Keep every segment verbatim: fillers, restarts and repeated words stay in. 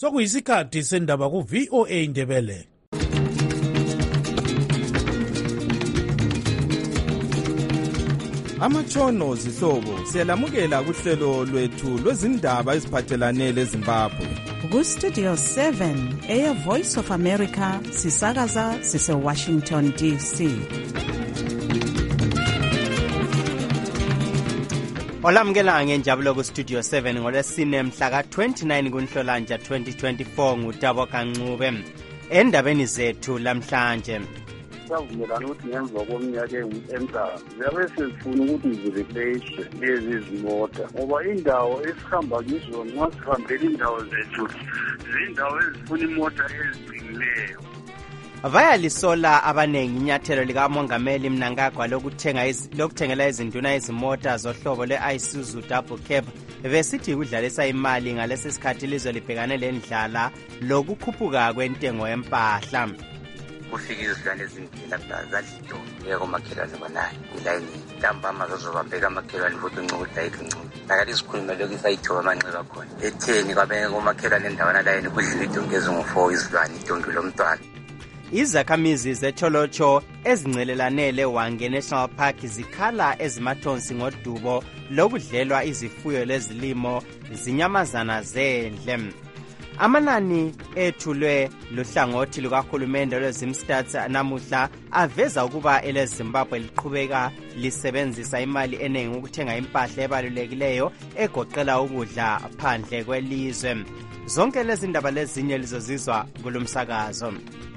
sokuyisikhathi sendaba ku-V O A Ndebele. Amatshono zihlobo siyalamukela kuhlelo lwethu lwezindaba eziphathelane leZimbabwe. Ku-Studio seven, Air Voice of America, sisakaza sise-Washington D C. Olamukela ngenjabulo ku-Studio seven ngolwesine mhla ka-twenty-nine kuNhlolanja twenty twenty-four nguTabo Kancube. Endabeni zethu lamhlanje savumelana ukuthi ngemva komnyaka emdala ziyabe sezifuna ukuthi zireplace lezi zimota ngoba indawo esihamba kizo nxa sihambela indawo zethu zindawo ezifuna imota eziqinileyo. Bayalisola abanengi inyathelo likamongameli Mnangagwa lokuthenga lokuthengela izinduna izimota zohlobo lwe-Isuzu Double Cab besithi kudlalisa imali ngalesi sikhathi lizwe libhekane lendlala lokukhuphuka kwentengo yempahla. Kufika izidlwane ezindlela zadlito yeko makhelwane banayo ilayini ntambama zozobambeka makhelwane futhi uncuku dayike uncuku nakati isikhuluma lokhu isayithoba amanxeba khona etheni kwabenge komakhelwane endawana layini kudlula idonki ezingu-four izidlwane idonki lomntwana. Izakhamizi zecholocho ezincelelane leWange National Park zikhala ezimathonsi ngodubo lokudlelwa izifuyo lezilimo zinyamazana zendle. Amanani ethulwe luhlangothi lukahulumende lweZimstats namuhla aveza ukuba eleZimbabwe liqhubeka lisebenzisa imali eningi ukuthenga impahla ebalulekileyo egoqela ukudla phandle kwelizwe. Zonke lezi ndaba lezinye lizozizwa kulomsakazo.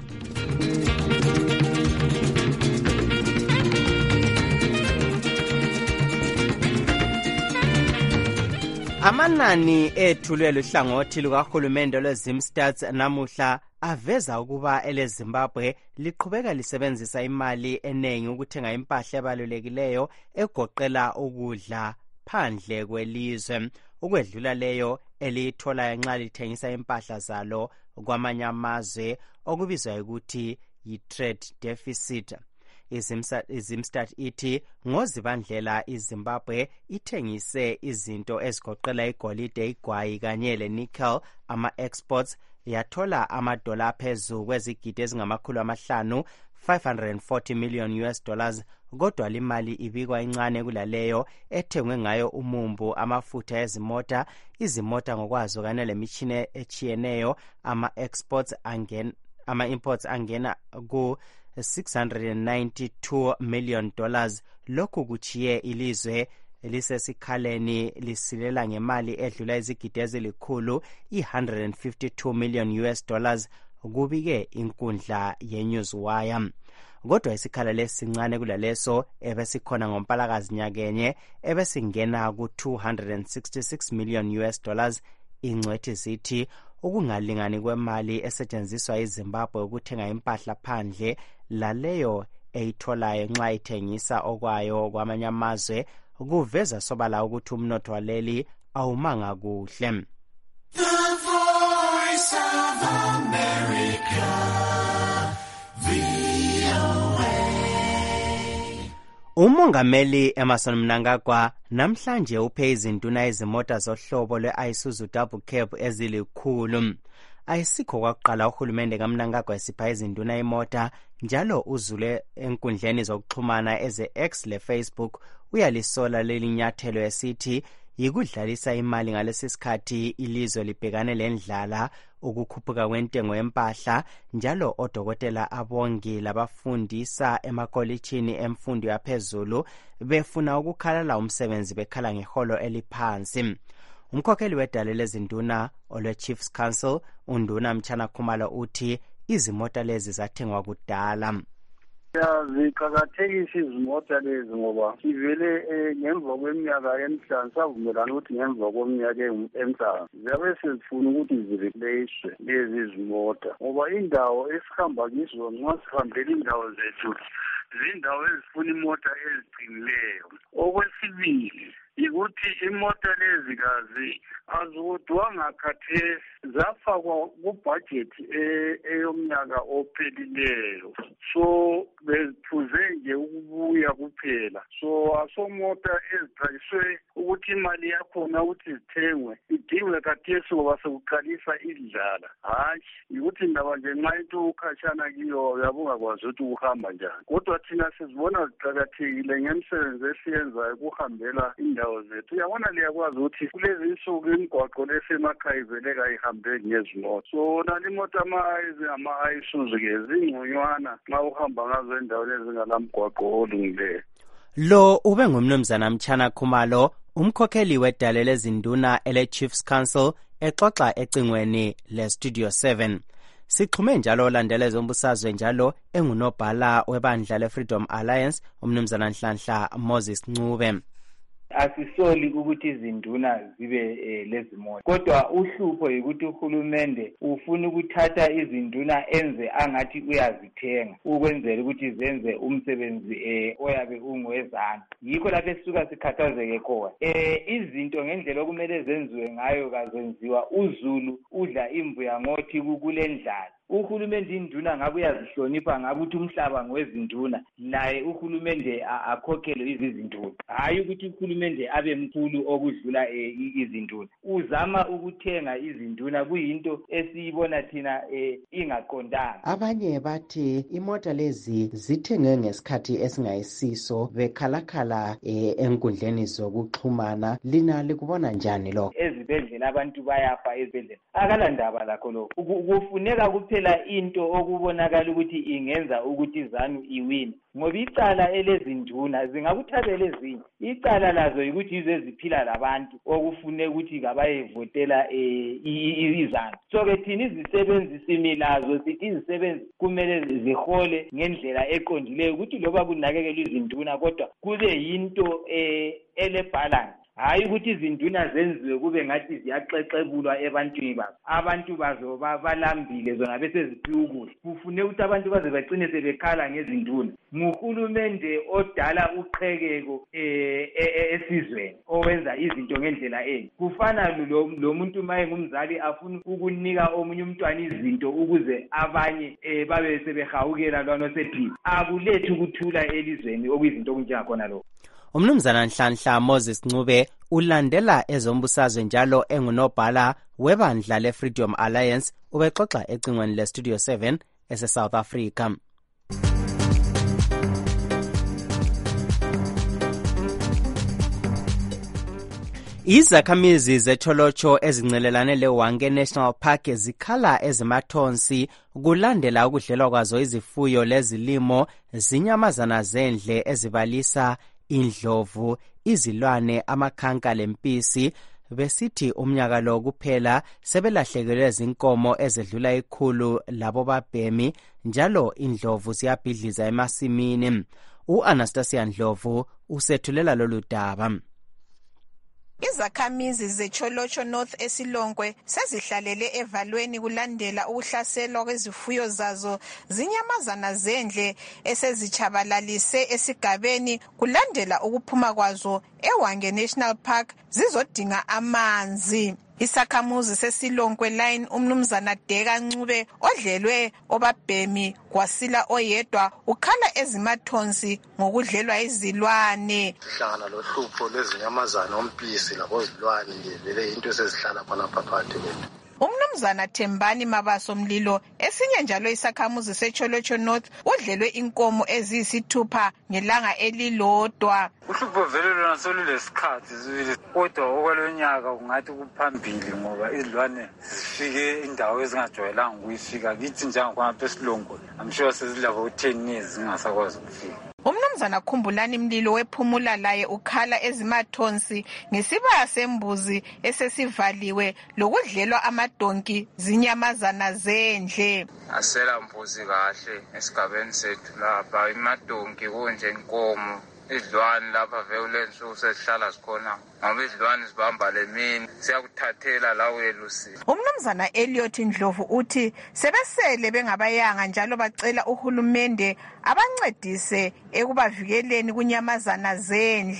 Amanani ethulwe luhlangothi lukahulumende lweZimstats namuhla aveza ukuba eleZimbabwe liqhubeka lisebenzisa imali eningi ukuthenga impahla ebalulekileyo egoqela ukudla phandle kwelizwe ukwedlula leyo eliyithola nxa lithengisa impahla zalo kwamanye amazwe okubizwa ukuthi yi-trade deficit. iZimstat ithi ngozibandlela iZimbabwe ithengise izinto ezigoqela igolide, igwayi kanye lenickel. Ama-exports yathola amadola phezu kwezigidi ezingamakhulu amahlanu five hundred forty million U S dollars kodwa limali ibikwa incane kulaleyo ethengwe ngayo umumbu, amafutha ezimota, izimota ngokwazo kanye lemitshina echiyeneyo. Ama-exports angena ama-imports angena ku six hundred ninety-two million dollars. Lokhu kuchiye ilizwe lisesikhaleni lisilela ngemali edlula izigidi ezilikhulu one hundred fifty-two million U S dollars kubike inkundla yeNewsWire. Kodwa isikhala lesincane kulaleso ebesikhona ngoMpalakazi nyakenye ebesingena ku two hundred sixty-six million U S dollars. Ingcwethi zithi ukungalingani kwemali esetshenziswa iZimbabwe ukuthenga impahla phandle laleyo eyitholayo nxa ithengisa okwayo kwamanye amazwe kuveza sobala ukuthi umnotho waleli awumanga kuhle. The Voice of America, V O A. Umongameli Emmerson Mnangagwa namhlanje uphe izinduna izimota zohlobo lwe-Isuzu Double Cab ezilikhulu. Ayisikho kwakuqala uhulumende kaMnangagwa esipha izinduna imota, njalo uzule enkundleni zokuxhumana eze-X le-Facebook uyalisola leli nyathelo esithi yikudlalisa imali ngalesi sikhathi ilizwe libhekane lendlala, ukukhuphuka kwentengo yempahla, njalo odokotela abongi labafundisa emakolitshini emfundo yaphezulu befuna ukukhalala umsebenzi bekhala ngeholo eliphansi. Umkhokheli wedale lezinduna olwe-Chiefs Council uNduna Mchana Khumalo uthi izimota lezi zathengwa kudala. Ziqakathekisa izimota lezi ngoba sivele ngemva kweminyaka emihlanu savumelana ukuthi ngemva kweminyaka emihlanu ziyabe sezifuna ukuthi zireplace lezi zimota ngoba indawo esihamba kizo nxa sihambela indawo zethu zindawo ezifuna imota eziqinileyo. Okwesibili yikuthi imota lezi kazi azodwanga khathesi zafakwa kubhajethi eyomnyaka ophelileyo, so beziphuze nje ukubuya kuphela. So asomota ezixhayiswe ukuthi imali yakhona ukuthi zithengwe idingwe khathesi ngoba sekuqalisa idlala, hayi yikuthi ndaba nje nxa into ukhatshana kiyo yabungakwazi ukuthi ukuhamba njani. Kodwa thina sizibona ziqakathekile ngemisebenzi esiyenzayo ukuhambela indawo zethu. Uyabona liyakwazi ukuthi kulezi insuku imigwaqo lesemakhaya ivele kayihambeki ngezimoto, so nali imoto ama-Isuzu-ke zingconywana nxa uhamba ngazo endaweni ezingalamgwaqo olungileyo. Lo ube ngumnumzana Mtshana Khumalo, umkhokheli wedale lezinduna ele-Chiefs Council, exoxa ecingweni le-Studio seven. Sixhume njalo olandela ezombusazwe njalo engunobhala webandla le-Freedom Alliance, umnumzana Nhlanhla Moses Ncube. Asisoli ukuthi izinduna zibe eh, lezimoto, kodwa uhlupho yikuthi uhulumende ufuna ukuthatha izinduna enze angathi uyazithenga ukwenzela ukuthi zenze umsebenzi eh, oyabe ungwezana. Yikho lapho esisuka sikhathazeke khona. Eh, izinto ngendlela okumele zenziwe ngayo kazenziwa. UZulu udla imbuya ngothi kulendlala. Uhulumende induna ngabe uyazihlonipha ngabe uthi umhlaba ngwezinduna, naye uhulumende akhokhele izinduna, hayi ukuthi uhulumende abe mkhulu okudlula e, izinduna. Uzama ukuthenga izinduna kuyinto esiyibona thina e, ingaqondanga. Abanye bathi imota lezi zithengwe ngesikhathi esingayisiso bekhalakhala e, enkundleni zokuxhumana. Lina likubona njani lokho? Ezibhedlela abantu bayafa ezibhedlela, akalandaba lakho lokho. Kufuneka kuphela into okubonakala ukuthi ingenza ukuthi izanu iwini, ngoba icala elezinduna zingakuthabela ezinye. Icala lazo ukuthi ize ziphila labantu okufune ukuthi kabayevotela eh, izanu. So ke thina izisebenzi similazo sithi izisebenzi kumele zihole ngendlela eqondileyo ukuthi loba kunakekelwa izinduna kodwa kube yinto eh, ele balance. Hayi ukuthi izinduna zenziwe kube ngathi ziyaxexebulwa ebantwini bazo. Abantu bazo balambile zona bese ziphiwa ukudla. Kufune ukuthi abantu baze bacine sebekhala ngezinduna. Nguhulumende odala uqhekeko eh esizweni owenza izinto ngendlela enye. Kufana lo muntu maye ngumzali afuna ukunika omunye umntwana izinto ukuze abanye eh babe sebehawukela lwana sephila. Akulethu ukuthula elizweni okuyizinto okunjengakhona lokho. Umnumzana Nhlanhla Moses Ncube ulandela ezombusazwe njalo engunobhala webandla le-Freedom Alliance, ubexoxa ecingweni le-Studio seven ese-South Africa. Izakhamizi zeTholotsho ezincelelane leWange National Park zikhala ezimathonsi kulandela ukudlelwa kwazo izifuyo lezilimo zinyamazana zendle ezibalisa indlovu, izilwane, amakhanka lempisi. Besithi umnyaka lo kuphela sebelahlekelwe zinkomo ezedlula ikhulu labo babhemi, njalo indlovu ziyabhidliza emasimini. U-Anastasia Ndlovu usethulela lolu daba. Izakhamizi zeTholotsho North eSilonkwe sezihlalele evalweni kulandela ukuhlaselwa kwezifuyo zazo zinyamazana zendle esezichabalalise esigabeni kulandela ukuphuma kwazo eWange National Park zizodinga amanzi. Isakhamuzi seSilonkwe line umnumzana Deka Ncube odlelwe obabhemi kwasila oyedwa ukhala ezimathonsi ngokudlelwa izilwane. Sihlangana lohlupho lezinyamazana ompisi labozilwane nje vele into esezihlala khonapha phakathi kwethu. Umnumzana Thembani Mabaso Mlilo esinye njalo isakhamuzi seTholotsho North udlelwe inkomo eziyisithupha ngelanga elilodwa. Uhlupho vele lona solulesikhathi zibili, kodwa okwalonyaka kungathi kuphambili ngoba izilwane zifike indawo ezingajwayelanga ukuyifika kithi njengakhona eSilonkwe. I'm sure sezilabo u-ten years zingasakwazi ukufika. Umnumzana Khumbulani Mlilo wephumula laye ukhala ezimathonsi ngesibaya sembuzi esesivaliwe lokudlelwa amadonki zinyamazana zendle. Asela mbuzi kahle esigabeni sethu lapha, imadonki kunje inkomo, izilwane lapha vele nsuku sesihlala sikhona ngoba izilwane zibamba lemini siyakuthathela lawo elusini. Umnumzana Elliot Ndlovu uthi sebesele bengabayanga njalo bacela uhulumende abancedise ekubavikeleni kunyamazana zendle.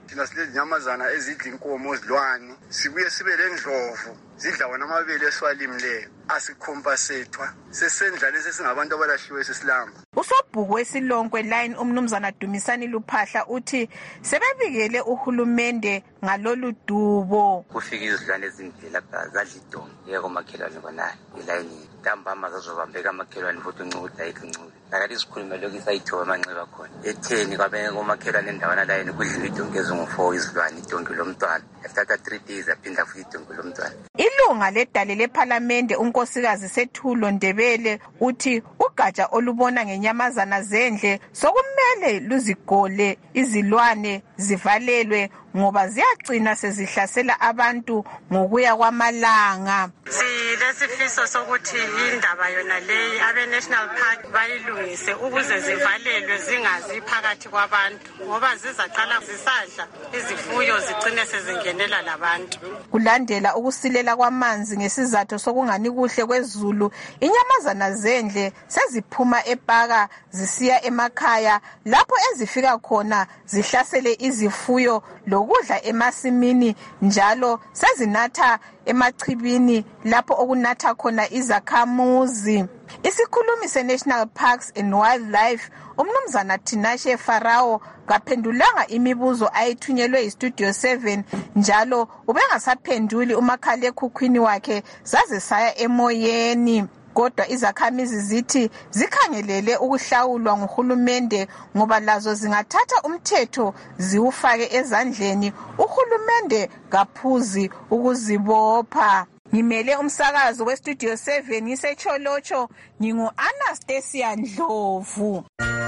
thina silezinyamazana ezidla inkomo ezilwane sibuye sibe lendlovu zidla wona amabele esiwalimleyo asikhompasethwa sesendla lesi singabantu abalahliwe sesilamba. Usobhuku weSilonkwe line umnumzana Dumisani Luphahla uthi sebebikele uhulumende ngalolu dubo. Kufika izilwane ezindlela zadla idongo yeko makhelwane bonayo ilayini ntambama zazobambeka amakhelwane futhi uncuda ayikho nakati isikhulume lokhu isayithoba amanxeba khona etheni kwabe ngomakhelwane endawana layini kudlula idongo ezingu-four izilwane idongo lomntwana after three days aphinda futhi idongo lomntwana. Ilunga ledale lephalamende unkosikazi Sethulo Ndebele uthi ugatsha olubona ngenyamazana zendle sokumele luzigole izilwane zivalelwe ngoba ziyagcina sezihlasela abantu ngokuya kwamalanga. Silesifiso sokuthi indaba yona leyi abe National Park bayilungise ukuze zivalelwe zingazi phakathi kwabantu ngoba zizaqala zisadla izifuyo zigcine sezingenela labantu. Kulandela ukusilela kwamanzi ngesizathu sokungani kuhle kwezulu, inyamazana zendle seziphuma epaka zisiya emakhaya lapho ezifika khona zihlasele izifuyo lokudla emasimini njalo sezinatha emachibini lapho okunatha khona izakhamuzi. Isikhulumi se-National Parks and Wildlife umnumzana Tinashe Farao kaphendulanga imibuzo ayithunyelwe iStudio seven njalo ubengasaphenduli umakhalekhukhwini wakhe zaze saya emoyeni. Kodwa izakhamizi zithi zikhangelele ukuhlawulwa nguhulumende ngoba lazo zingathatha umthetho ziwufake ezandleni uhulumende kaphuzi ukuzibopha. Ngimele umsakazo weStudio seven ngisecholocho ngingu Anastasia Ndlovu.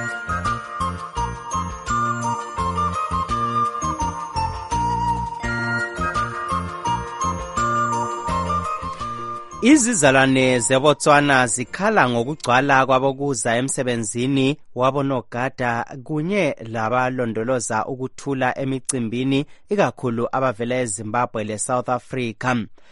Izizalwane zeBotswana zikhala ngokugcwala kwabokuza emsebenzini wabonogada kunye labalondoloza ukuthula emicimbini ikakhulu abavela eZimbabwe leSouth Africa.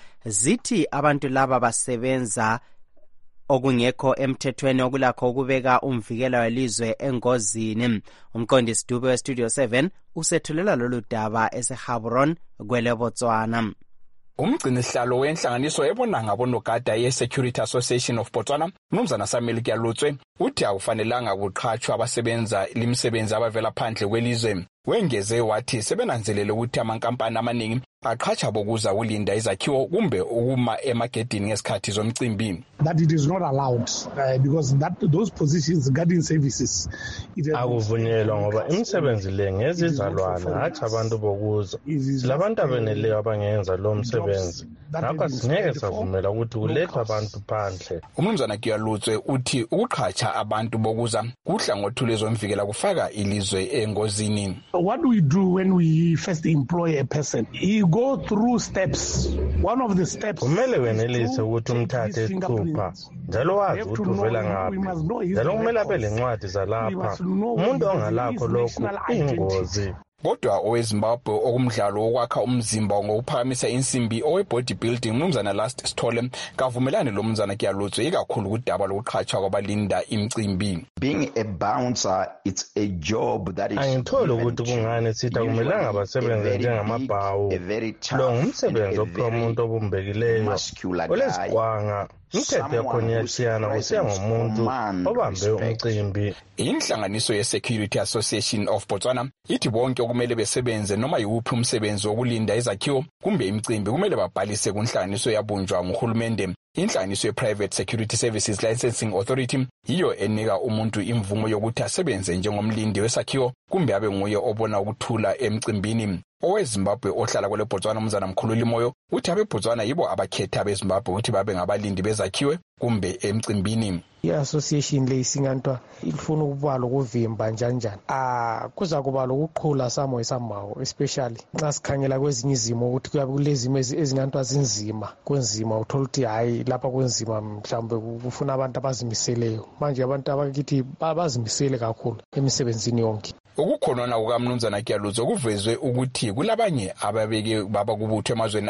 Zithi abantu laba basebenza okungekho emthethweni okulakho ukubeka umvikela welizwe engozini. Umqondisi Dube weStudio seven usethulela lolu daba eseHabron kweleBotswana. Umgcini sihlalo wenhlanganiso ebona ngabonogada ye-Security Association of Botswana, Mnumzana Samuel Kyalutswe, uthi akufanelanga kuqhatshwa abasebenza limsebenzi abavela phandle kwelizwe. Wengeze wathi sebenanzelele ukuthi amankampani amaningi aqhatsha bokuza kulinda izakhiwo kumbe ukuma emagedini ngesikhathi zomcimbi. That it is not allowed uh, because that those positions guarding services akuvunyelwa ngoba imisebenzi le ngezizalwane hathi abantu bokuza labantu abeneleyo abangenza lo msebenzi ngakho singeke savumela ukuthi kulethwe abantu phandle. Umnumzana Kyalutswe uthi ukuqhatsha abantu bokuza kudla ngothula ezomvikela kufaka ilizwe engozini. What do we do when we first employ a person? You go through steps. One of the steps kumele wenelise ukuthi umthathe isithupha njalo wazi ukuthi uvela ngaphi njalo kumele abe lencwadi zalapha. Umuntu ongalakho lokho ingozi. Kodwa oweZimbabwe okumdlalo wokwakha umzimba ngokuphakamisa insimbi owe-bodybuilding Mnumzana Last Sithole kavumelane lo Mnumzana Kyalutswe ikakhulu kudaba lokuqhatshwa kwabalinda imicimbi. Being a bouncer, it's a job that is angitholi ukuthi kungani sithi akumelanga basebenze njengamabhawu. Lo ngumsebenzi ophiwa umuntu obumbekileyo oleziqwanga. Umthetho yakhona iyashiyana kusiya ngomuntu obambe umcimbi. Inhlanganiso ye-Security Association of Botswana ithi bonke okumele besebenze noma yiwuphi umsebenzi wokulinda izakhiwo kumbe imicimbi kumele babhalise kunhlanganiso yabunjwa nguhulumende. Inhlanganiso ye-Private Security Services Licensing Authority yiyo enika umuntu imvumo yokuthi asebenze njengomlindi wesakhiwo kumbe abe nguye obona ukuthula emcimbini. OweZimbabwe ohlala kwele Botswana Mnumzana Mkhululi Moyo uthi abeBotswana yibo abakhetha abeZimbabwe ukuthi babe ngabalindi bezakhiwe kumbe emcimbini. I-association le isingantwa ifuna ukuba lokuvimba njanjani ah kuza kuba lokuqhula samo esambawo especially xa sikhangela kwezinye izimo ukuthi kuyabe kulezimo ezinantwa zinzima kwenzima uthola ukuthi hayi lapha kwenzima mhlawumbe kufuna abantu abazimiseleyo manje abantu abakithi bazimisele kakhulu emisebenzini yonke. Ukukhonona kukaMnumzana Kyalutswe kuvezwe ukuthi kulabanye ababeke baba kubutho emazweni abo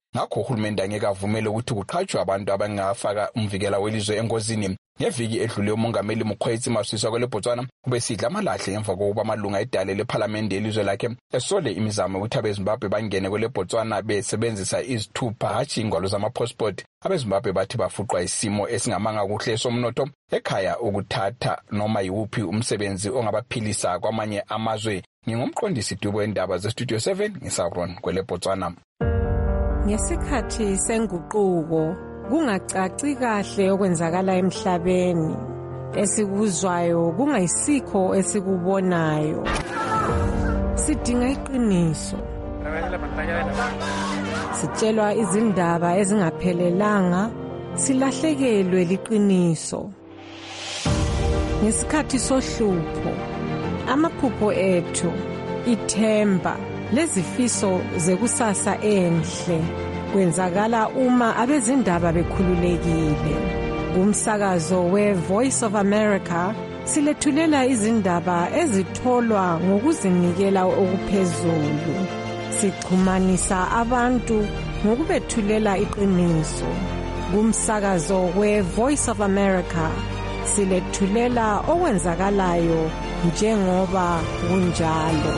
ngakho uhulumende angeke avumele ukuthi kuqhatshwe abantu abangafaka umvikela welizwe engozini. Ngeviki edlule umongameli Mokgweetsi Masisi kwele Botswana ubesidla amalahle ngemva kokuba amalunga edale lephalamende elizwe lakhe esole imizamo ukuthi abeZimbabwe bangene kwele Botswana besebenzisa izithupha hatshi ingwalo zama-passport. AbeZimbabwe bathi bafuqwa isimo esingamanga kuhle somnotho ekhaya ukuthatha noma yiwuphi umsebenzi ongabaphilisa kwamanye amazwe. Ngingumqondisi Dubo wendaba ze-Studio seven ngisabron kwele Botswana. Ngesikhathi senguquko kungacaci kahle okwenzakala emhlabeni, esikuzwayo kungayisikho esikubonayo. Sidinga iqiniso, sitshelwa izindaba ezingaphelelanga, silahlekelwe liqiniso. Ngesikhathi sohlupho, amaphupho ethu, ithemba lezifiso zekusasa enhle kwenzakala uma abezindaba bekhululekile. Kumsakazo we-Voice of America silethulela izindaba ezitholwa ngokuzinikela okuphezulu. Sixhumanisa abantu ngokubethulela iqiniso. Kumsakazo we-Voice of America silethulela okwenzakalayo njengoba kunjalo.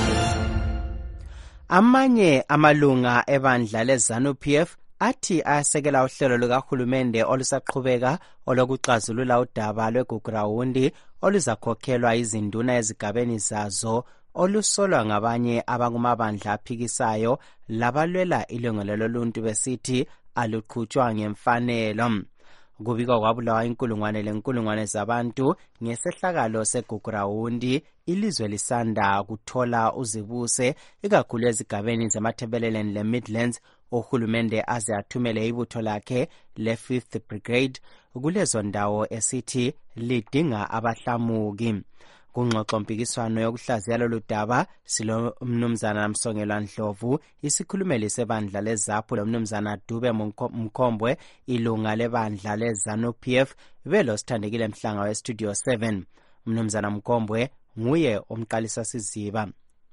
Amanye amalunga ebandla leZANU-P F athi ayasekela uhlelo lukahulumende olusaqhubeka olokuxazulula udaba lweGugurawundi oluzakhokhelwa izinduna ezigabeni zazo olusolwa ngabanye abankumabandla aphikisayo labalwela ilungelo loluntu besithi aluqhutshwa ngemfanelo. Kubikwa kwabulawa inkulungwane lenkulungwane zabantu ngesehlakalo segugurawundi, ilizwe lisanda kuthola uzibuse ikakhulu ezigabeni zemathebeleleni le-Midlands. Uhulumende aze athumele ibutho lakhe le-fifth Brigade kulezo ndawo esithi lidinga abahlamuki. Kungxoxo mpikiswano yokuhlaziya lolu daba silo mnumzana Msongelwa Ndlovu, isikhulumeli sebandla leZAPHU lomnumzana Dube Mkhombwe, ilunga lebandla leZANU-P F, belo sithandekile Mhlanga we-Studio seven. Mnumzana Mkhombwe nguye omqalisa siziba.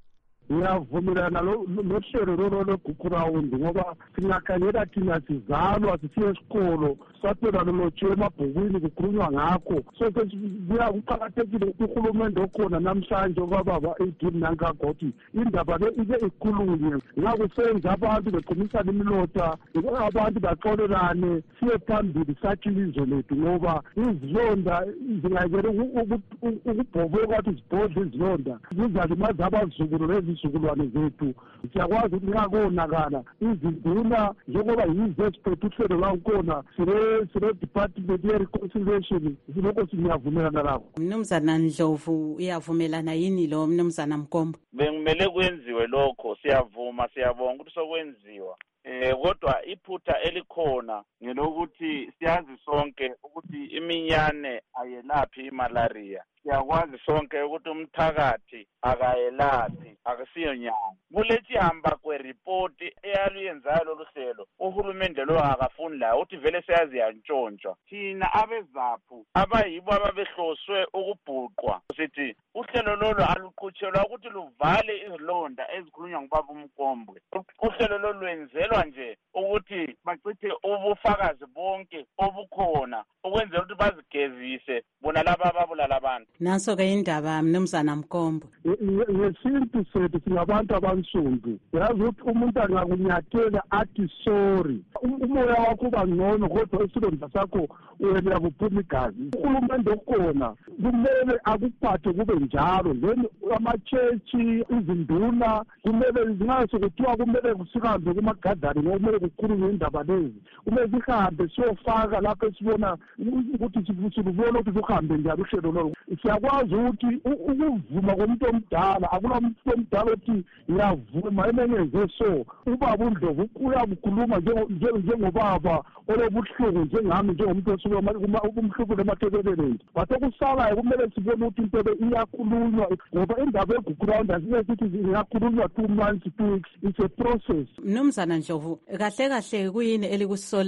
Ngiyavumelana nohlelo lolo lweGugurawundi ngoba singakhangela thina sizalwa sisiye esikolo saphela lolotshiwe emabhukwini kukhulunywa ngakho. So kuya kuqakathekile ukuthi uhulumende okhona namhlanje obababa eighteen nankagoti indaba le ike ikhulunywe ngakusenza abantu beqinisana imilota abantu baxolelane siye phambili sakhe ilizwe lethu ngoba izilonda zingayekela ukubhoboka kwathi zibhodle izilonda zizalimaza abazukulu lezi izizukulwane zethu. Siyakwazi ukuthi nxa konakala izinduna njengoba yizo eziphethe uhlelo lwakhona sire sire department ye-reconciliation silokho siyavumelana lapho. Mnumzana Ndlovu uyavumelana yini lo mnumzana Mkhombo? Bengimele kwenziwe lokho, siyavuma siyabonga ukuthi sokwenziwa. Eh kodwa iphutha elikhona ngelokuthi siyazi sonke ukuthi iminyane ayelaphi imalaria. Siyakwazi sonke ukuthi umthakathi akayelaphi akusiyo nyama. Kulethi hamba kwereport eyaluyenzayo lolu hlelo uhulumende lo akafuni la uthi vele siyazi yantshontshwa. Thina abeZAPHU abayibo ababehloswe ukubhuqwa sithi uhlelo lolu aluqhutshelwa ukuthi luvale izilonda ezikhulunywa ngubaba uMkombwe. Uhlelo lolu lwenzelwa nje ukuthi bachithe ubufakazi bonke obukhona ukwenzela ukuthi bazigezise bona laba ababulala abantu. Naso ke indaba mnumzana Mkhombo. Ngesintu sethu singabantu abansundu. Yazi ukuthi umuntu angakunyathela athi sorry. Umoya wakho bangcono kodwa isilonda sakho uyena kuphuma igazi. Uhulumende okhona kumele akuphathe kube njalo. Then amachechi izinduna kumele zingaso kuthiwa kumele kusihambe kumagadani kumele kukhulunywe indaba lezi. Kumele sihambe siyofaka lapho esibona ukuthi sibona ukuthi kuhambe njalo uhlelo lolo. Siyakwazi ukuthi ukuvuma komuntu omdala akula muntu omdala othi ngiyavuma emenyenze so. Ubaba uNdlovu uyakukhuluma njengobaba olobuhlungu njengami njengomuntu osuke umhlubulo emathebeleleni. Bathe kusalayo kumele sibone ukuthi into le iyakhulunywa ngoba indaba yeGugurawundi asiyethi iyakhulunywa two months two weeks. It's a process. Mnumzana Ndlovu, kahle kahle kuyini elikusolayo?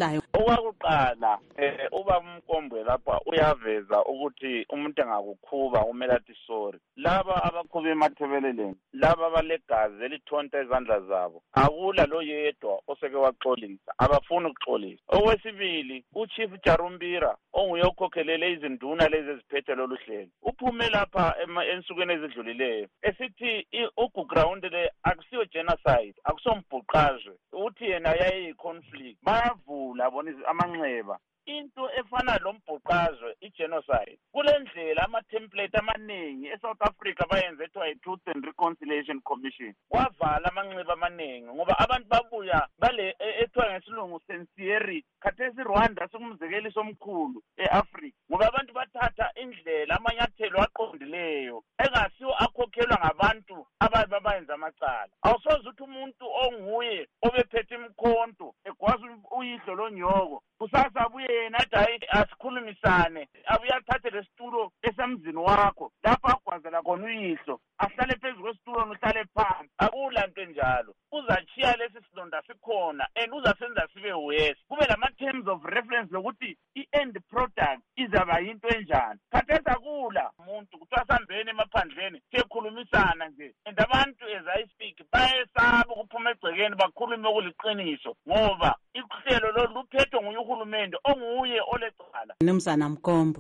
Okwakuqala eh uba umkombwe lapha uyaveza ukuthi umuntu engakukhuba kumele athi sorry. Laba abakhuba emathebeleleni, laba balegazi elithonta izandla zabo, akula lo yedwa oseke waxolisa, abafuni ukuxolisa. Okwesibili, uChief Jarumbira onguye okhokhelele izinduna lezi eziphethe lolu hlelo, uphume lapha ensukwini ezidlulileyo esithi uGuground le akusiyo genocide, akusombhuqazwe, uthi yena yayi conflict. Bayavula bona amanxeba into efana lombhuqazwe igenocide. Kule ndlela ama-template amaningi eSouth Africa bayenze ethiwa i-Truth and Reconciliation Commission. Wavala amanxeba amaningi ngoba abantu babuya bale ethiwa ngesilungu sincerity. Khathesi Rwanda sikumzekeliso omkhulu e-Africa ngoba abantu bathatha indlela amanyathelo aqondileyo engasiwo akhokhelwa ngabantu ababe bayenza amacala. Awusoze uthi umuntu onguye obephethe imkhonto egwaza uyihlo lonyoko kusasa abuye yena athi asikhulumisane, abuye athathe lesitulo esemzini wakho lapho agwazela khona uyihlo, ahlale phezu kwesitulo nohlale phansi. Akulanto enjalo, uzachiya lesi silonda sikhona and uzasenza sibe worse. Kube lama terms of reference lokuthi i-end product izaba yinto enjani. Khathesi akula umuntu kuthiwa sambeni emaphandleni siyekhulumisana nje, and abantu as I speak bayesaba ukuphuma egcekeni bakhulume okuliqiniso ngoba ihlelo lolu luphethwe nguye uhulumende onguye olecala. Mnumzana Mkombo,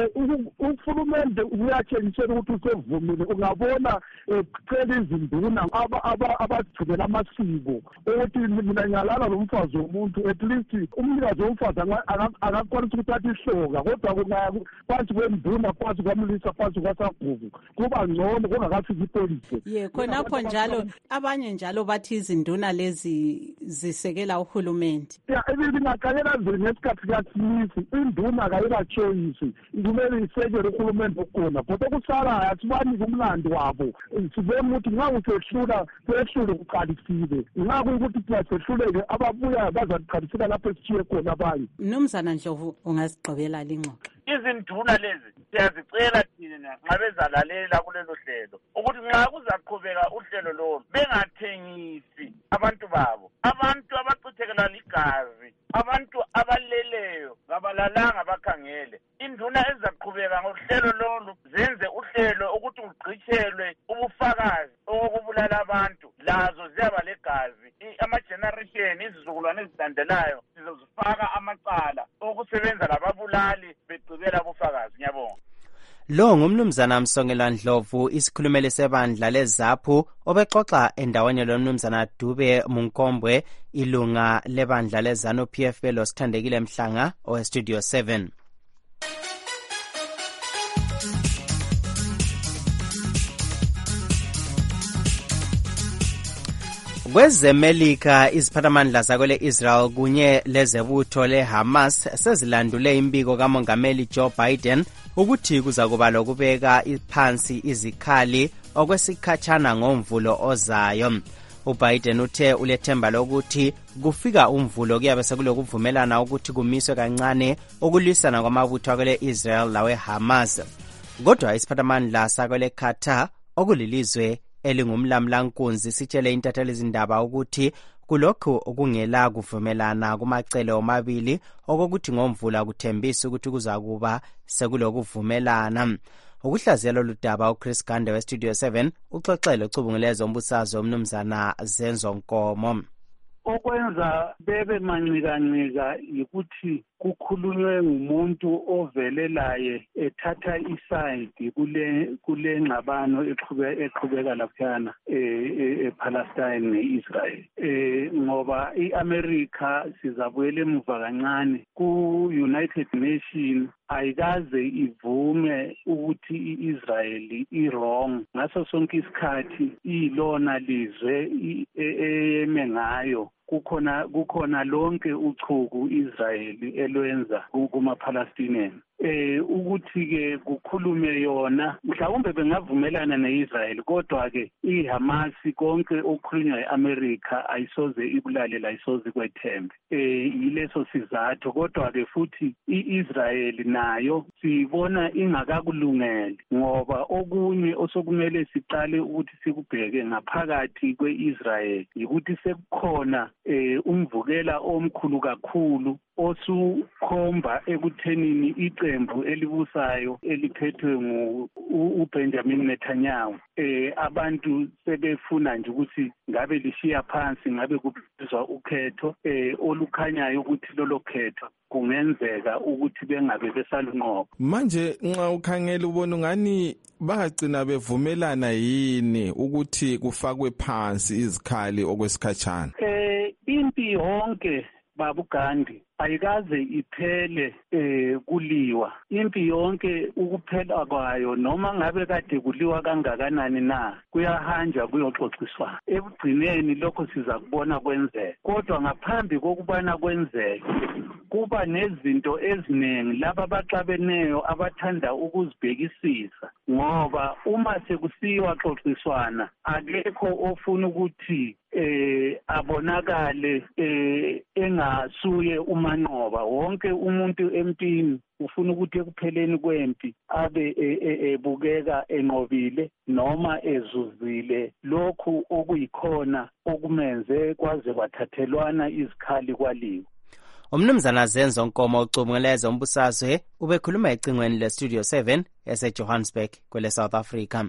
uhulumende uyatshengisela ukuthi usevumile. Ungabona ecela izinduna abagcinela amasiko ukuthi mina ngiyalala lomfazi womuntu, at least umnikazi womfazi akakwanisa ukuthatha ihloka, kodwa kungaya phansi kwenduna, phansi kwamlisa, phansi kwasagugu kuba ngcono kungakafiki ipolisi. Ye khonapho njalo abanye njalo bathi izinduna lezi zisekela uhulumende. Ya ebingakayela nje ngesikhathi kaSmith induna kayela choice kumele isekele uhulumende okhona, kodwa kusala asibani kumlando wabo. Sibona ukuthi nxa usehlula sehlule uqalisile, nxa kuyikuthi siyasehluleke ababuya bazakuqalisela lapho esithiye khona abanye. Mnumzana Ndlovu ungasigqibela lingxoxo. Izinduna lezi siyazicela thina nxa bezalalela kulelo hlelo ukuthi nxa kuzaqhubeka uhlelo lolu bengathengisi abantu babo, abantu abachithekela ligazi, abantu abaleleyo ngabalalanga bakhangele. Induna ezaqhubeka ngohlelo lolu zenze uhlelo ukuthi ugqitshelwe ubufakazi okubulala abantu, lazo ziyaba legazi. Ama-generation izizukulwane ezilandelayo sizozifaka amacala okusebenza lababulali begcibela ubufakazi. Ngiyabonga. Lo ngumnumzana Msongela Ndlovu, isikhulumeli sebandla leZAPHU, obexoxa endaweni lomnumzana Dube Munkombwe, ilunga lebandla leZANU P F lo Sithandekile Mhlanga owe Studio seven. KwezeMelika iziphathamandla zakwele Israel kunye lezebutho leHamas sezilandule imbiko kaMongameli Joe Biden ukuthi kuzakuba lokubeka phansi izikhali okwesikhatshana ngomvulo ozayo. uBiden uthe ulethemba lokuthi kufika umvulo kuyabe sekulokuvumelana ukuthi kumiswe kancane ukulwisana kwamabutho akwele Israel lawe Hamas. Kodwa isiphathamandla sakwele Qatar okulilizwe elingumlamlankunzi sitshele intatheli izindaba ukuthi kulokhu okungela kuvumelana kumacele omabili okokuthi ngomvula kuthembisa ukuthi kuzakuba sekulokuvumelana. Ukuhlaziyela ludaba uChris Gande we Studio seven uxoxele ucubunguleza ombusazwe umnumzana Zenzo Nkomo. Okwenza bebe mancikancika yikuthi kukhulunywe ngumuntu ovelelaye ethatha iside kule kule ngxabano eqhubeka eqhubeka laphana ePalestine neIsrael. Eh ngoba iAmerica sizabuyela emuva kancane ku United Nations ayikaze ivume ukuthi iIsrael iwrong ngaso sonke isikhathi ilona lizwe eyeme ngayo. Kukhona kukhona lonke uchuku Israel elwenza kuma Palestinians. eh ukuthi ke kukhulume yona mhlawumbe bengavumelana neIsrael kodwa ke iHamas konke okukhulunywa eAmerica ayisoze ibulale la isoze kwethembe eh yileso sizathu kodwa ke futhi iIsrael nayo sibona ingakakulungele ngoba okunye osokumele siqale ukuthi sikubheke ngaphakathi kweIsrael ukuthi sekukhona eh umvukela omkhulu kakhulu osukhomba ekuthenini iqembu elibusayo eliphethwe ngu uBenjamin Netanyahu eh abantu sebefuna nje ukuthi ngabe lishiya phansi ngabe kubizwa ukhetho eh olukhanyayo ukuthi lolo khetho kungenzeka ukuthi bengabe besalunqoba. Manje nxa ukhangela ubona ngani bagcina bevumelana yini ukuthi kufakwe phansi izikhali okwesikhatshana? Eh impi yonke Babu Gandhi ayikaze iphele eh kuliwa. Impi yonke ukuphela kwayo noma ngabe kade kuliwa kangakanani na kuyahanja kuyoxoxiswa. Ekugcineni lokho siza kubona kwenzeka. Kodwa ngaphambi kokubana kwenzeke kuba nezinto eziningi laba baxabeneyo abathanda ukuzibhekisisa ngoba uma sekusiwa xoxiswana akekho ofuna ukuthi eh abonakale eh engasuye umanqoba. Wonke umuntu empini ufuna ukuthi ekupheleni kwempi abe ebukeka enqobile noma ezuzile lokhu okuyikhona okumenze kwaze kwathathelwana izikhali kwaliwa. Umnumzana Zenzo Nkomo ucubungeleza umbusazwe ubekhuluma ecingweni le Studio seven ese Johannesburg kwele South Africa.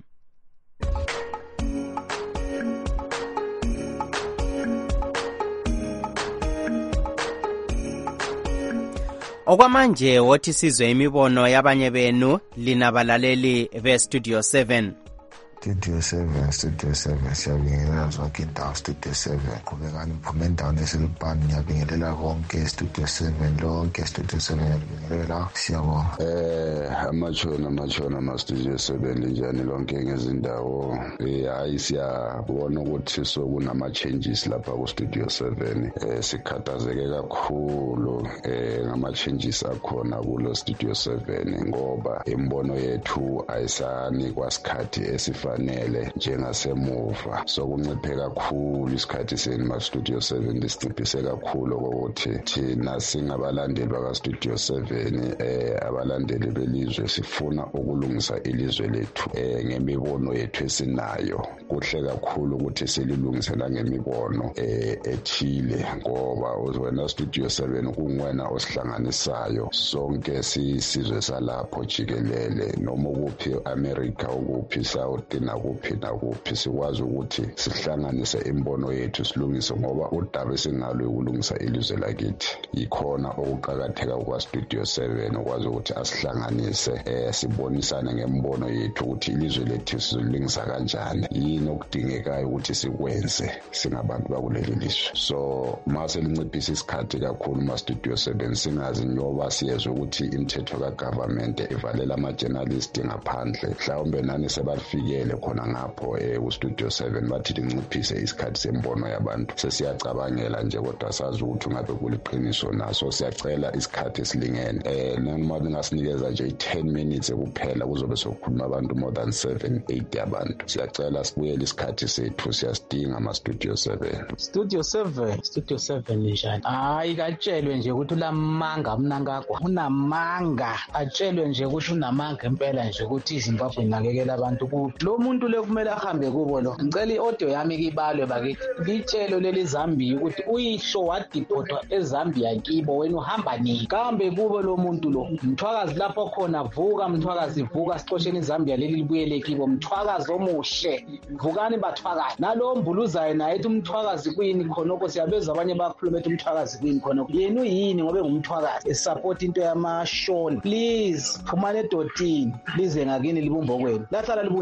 Okwamanje wothi sizwe imibono yabanye benu linabalaleli be Studio seven. Studio seven, Studio seven, siyabingelela zonke indawo Studio seven. Qhubekani mphume endaweni eselipani, ngiyabingelela konke Studio seven, lonke Studio seven ngiyabingelela. Siyabonga. Eh amachona amachona ama Studio seven linjani lonke ngezindawo. Eh hayi siyabona ukuthi sokunama changes lapha ku Studio seven. Eh sikhathazeke kakhulu eh ngama changes akhona kulo Studio seven ngoba imbono yethu ayisanikwa isikhathi esifa fanele njengasemuva sokunciphe kakhulu isikhathi seni ma Studio seven lisinciphise kakhulu ukuthi thina singabalandeli baka Studio seven eh abalandeli belizwe sifuna ukulungisa ilizwe lethu eh ngemibono yethu esinayo kuhle kakhulu ukuthi sililungise la ngemibono eh ethile ngoba wena Studio seven kungwena osihlanganisayo sonke sisizwe salapho jikelele noma kuphi America ukuphi South nakuphi nakuphi sikwazi ukuthi sihlanganise imbono yethu silungise ngoba udaba esingalo ukulungisa ilizwe lakithi ikhona okuqhakatheka kwa Studio seven ukwazi ukuthi asihlanganise eh sibonisane ngembono yethu ukuthi ilizwe lethu sizolungisa kanjani yini okudingekayo ukuthi sikwenze singabantu bakuleli lizwe. So mase linciphisa isikhathi kakhulu ma Studio seven singazi nyoba siyezwe ukuthi imithetho ka government evalela ama journalists ngaphandle mhlawumbe nani sebafikele khona ngapho eh ku Studio seven bathi linciphise isikhathi sembono yabantu sesiyacabangela nje kodwa sazi ukuthi ngabe kuliqiniso naso siyacela isikhathi esilingene eh noma bengasinikeza nje ten minutes kuphela kuzobe sokukhuluma abantu more than seven eight abantu siyacela sibuyele isikhathi sethu siyasidinga ama Studio seven. Studio seven Studio seven njani hayi katshelwe nje ukuthi ulamanga mnangagwa unamanga atshelwe nje ukuthi unamanga impela nje ukuthi iZimbabwe inakekela abantu kuphi lo muntu le kumele ahambe kubo lo. Ngicela iaudio yami kibalwe bakithi litshelo leli Zambia ukuthi uyihlo wadiphothwa eZambia kibo wena uhamba nini kambe kubo lo muntu lo mthwakazi lapho khona vuka mthwakazi vuka siqosheni iZambia leli libuyele kibo mthwakazi omuhle vukani bathwakazi nalo mbuluzayo naye ethi umthwakazi kuyini khonoko siyabeza abanye bakhuluma ethi umthwakazi kuyini khonoko yena uyini ngobe ngumthwakazi esupport into yamashoni please phumane edotini lize ngakini libumbo kwenu lahlala libunjelwe izinto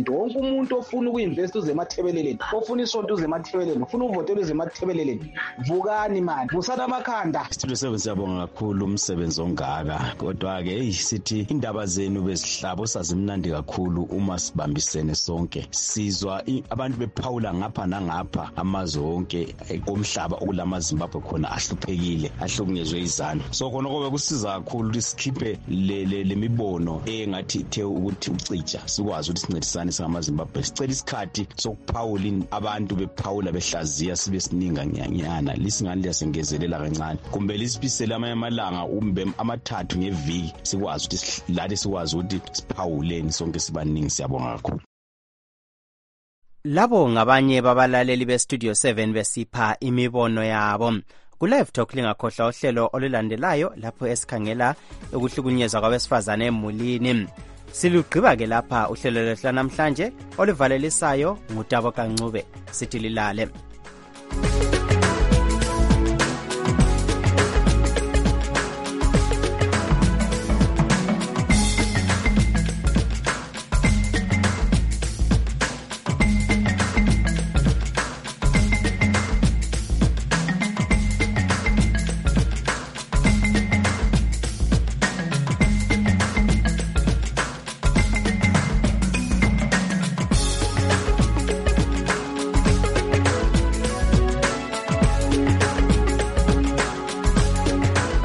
izinto. Wonke umuntu ofuna ukuinvest uze emathebeleleni, ofuna isonto uze emathebeleleni, ufuna uvotela uze emathebeleleni. Vukani mani, vusana amakhanda. Studio seven siyabonga kakhulu umsebenzi ongaka, kodwa ke hey sithi indaba zenu bezihlabo sazimnandi kakhulu uma sibambisene sonke. Sizwa abantu bephawula ngapha nangapha amazwe onke omhlaba okulama Zimbabwe khona ahluphekile, ahlukunyezwe izanu. So khona kobe kusiza kakhulu ukuthi sikhiphe le le mibono engathi ithe ukuthi ucija, sikwazi ukuthi sincedisane singama Zimbabwe. Sicela isikhathi sokuphawula abantu bephawula behlaziya sibe sininga nyanyana, lisingani liyasengezelela kancane. Kumbe lisibisele amanye amalanga umbe amathathu ngeviki sikwazi ukuthi lale sikwazi ukuthi siphawuleni sonke sibaningi. Siyabonga kakhulu. Labo ngabanye babalaleli be Studio seven besipha imibono yabo. Ku live talk lingakhohlwa uhlelo olulandelayo lapho esikhangela ukuhlukunyezwa kwabesifazane emulini. Silugqiba ke lapha uhlelo lwethu namhlanje oluvalelisayo ngutabo kancube. Sithi lilale.